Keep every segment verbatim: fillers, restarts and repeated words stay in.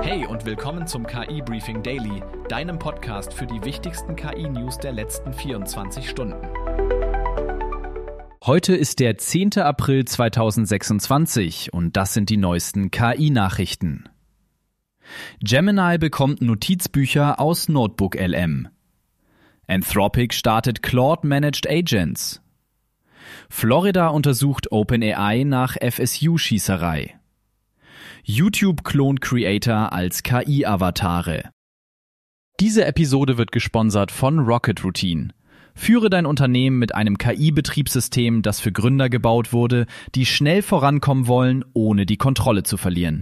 Hey und willkommen zum K I-Briefing Daily, deinem Podcast für die wichtigsten K I-News der letzten vierundzwanzig Stunden. Heute ist der zehnte April zweitausendsechsundzwanzig und das sind die neuesten K I-Nachrichten. Gemini bekommt Notizbücher aus Notebook L M. Anthropic startet Claude Managed Agents. Florida untersucht OpenAI nach F S U-Schießerei. YouTube klont Creator als K I-Avatare. Diese Episode wird gesponsert von Rocket Routine. Führe dein Unternehmen mit einem K I-Betriebssystem, das für Gründer gebaut wurde, die schnell vorankommen wollen, ohne die Kontrolle zu verlieren.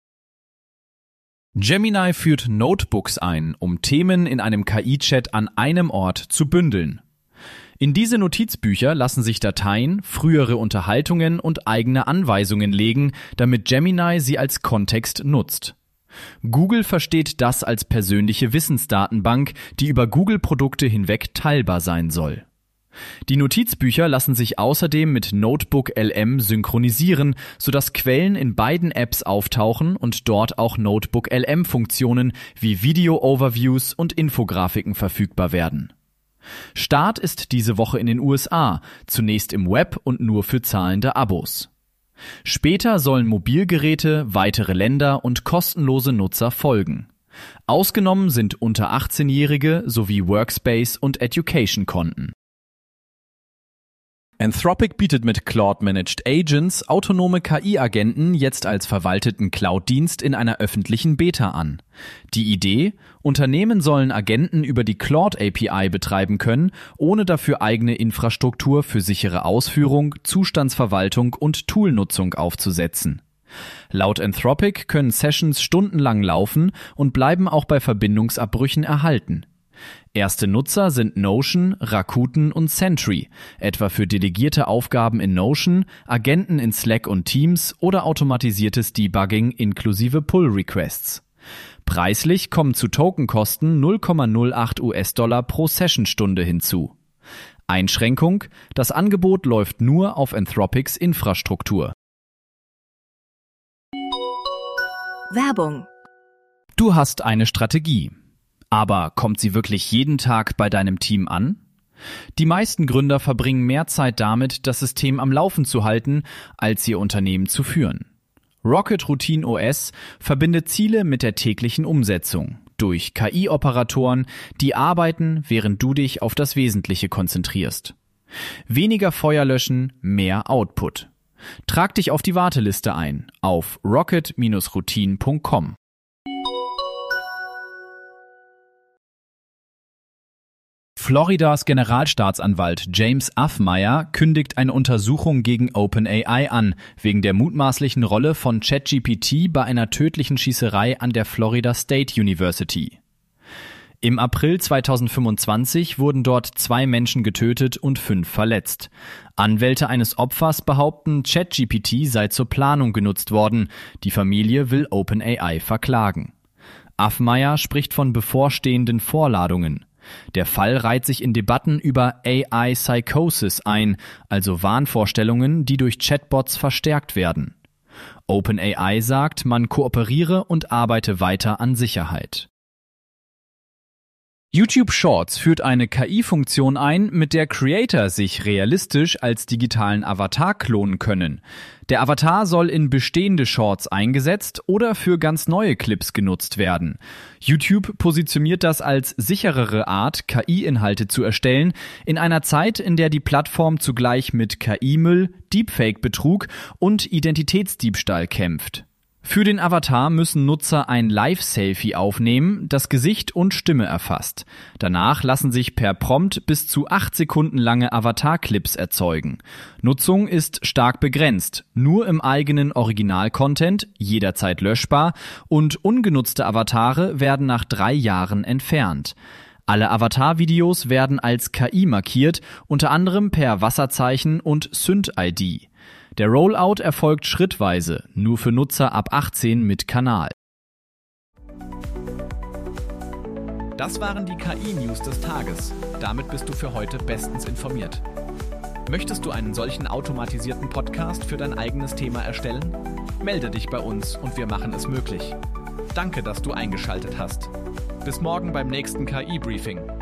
Gemini führt Notebooks ein, um Themen in einem K I-Chat an einem Ort zu bündeln. In diese Notizbücher lassen sich Dateien, frühere Unterhaltungen und eigene Anweisungen legen, damit Gemini sie als Kontext nutzt. Google versteht das als persönliche Wissensdatenbank, die über Google-Produkte hinweg teilbar sein soll. Die Notizbücher lassen sich außerdem mit Notebook L M synchronisieren, sodass Quellen in beiden Apps auftauchen und dort auch Notebook L M-Funktionen wie Video-Overviews und Infografiken verfügbar werden. Start ist diese Woche in den U S A, zunächst im Web und nur für zahlende Abos. Später sollen Mobilgeräte, weitere Länder und kostenlose Nutzer folgen. Ausgenommen sind unter achtzehnjährige sowie Workspace- und Education-Konten. Anthropic bietet mit Claude Managed Agents autonome K I-Agenten jetzt als verwalteten Cloud-Dienst in einer öffentlichen Beta an. Die Idee? Unternehmen sollen Agenten über die Claude A P I betreiben können, ohne dafür eigene Infrastruktur für sichere Ausführung, Zustandsverwaltung und Toolnutzung aufzusetzen. Laut Anthropic können Sessions stundenlang laufen und bleiben auch bei Verbindungsabbrüchen erhalten. Erste Nutzer sind Notion, Rakuten und Sentry, etwa für delegierte Aufgaben in Notion, Agenten in Slack und Teams oder automatisiertes Debugging inklusive Pull-Requests. Preislich kommen zu Tokenkosten null Komma null acht US-Dollar pro Sessionstunde hinzu. Einschränkung: Das Angebot läuft nur auf Anthropics Infrastruktur. Werbung. Du hast eine Strategie. Aber kommt sie wirklich jeden Tag bei deinem Team an? Die meisten Gründer verbringen mehr Zeit damit, das System am Laufen zu halten, als ihr Unternehmen zu führen. Rocket Routine O S verbindet Ziele mit der täglichen Umsetzung durch K I-Operatoren, die arbeiten, während du dich auf das Wesentliche konzentrierst. Weniger Feuer löschen, mehr Output. Trag dich auf die Warteliste ein auf rocket Bindestrich routine Punkt com. Floridas Generalstaatsanwalt James Affmeyer kündigt eine Untersuchung gegen OpenAI an, wegen der mutmaßlichen Rolle von ChatGPT bei einer tödlichen Schießerei an der Florida State University. Im April zweitausendfünfundzwanzig wurden dort zwei Menschen getötet und fünf verletzt. Anwälte eines Opfers behaupten, ChatGPT sei zur Planung genutzt worden. Die Familie will OpenAI verklagen. Affmeyer spricht von bevorstehenden Vorladungen. Der Fall reiht sich in Debatten über A I-Psychosis ein, also Wahnvorstellungen, die durch Chatbots verstärkt werden. OpenAI sagt, man kooperiere und arbeite weiter an Sicherheit. YouTube Shorts führt eine K I-Funktion ein, mit der Creator sich realistisch als digitalen Avatar klonen können. Der Avatar soll in bestehende Shorts eingesetzt oder für ganz neue Clips genutzt werden. YouTube positioniert das als sicherere Art, K I-Inhalte zu erstellen, in einer Zeit, in der die Plattform zugleich mit K I-Müll, Deepfake-Betrug und Identitätsdiebstahl kämpft. Für den Avatar müssen Nutzer ein Live-Selfie aufnehmen, das Gesicht und Stimme erfasst. Danach lassen sich per Prompt bis zu acht Sekunden lange Avatar-Clips erzeugen. Nutzung ist stark begrenzt, nur im eigenen Original-Content, jederzeit löschbar, und ungenutzte Avatare werden nach drei Jahren entfernt. Alle Avatar-Videos werden als K I markiert, unter anderem per Wasserzeichen und Synth-I D. Der Rollout erfolgt schrittweise, nur für Nutzer ab achtzehn mit Kanal. Das waren die K I-News des Tages. Damit bist du für heute bestens informiert. Möchtest du einen solchen automatisierten Podcast für dein eigenes Thema erstellen? Melde dich bei uns und wir machen es möglich. Danke, dass du eingeschaltet hast. Bis morgen beim nächsten K I-Briefing.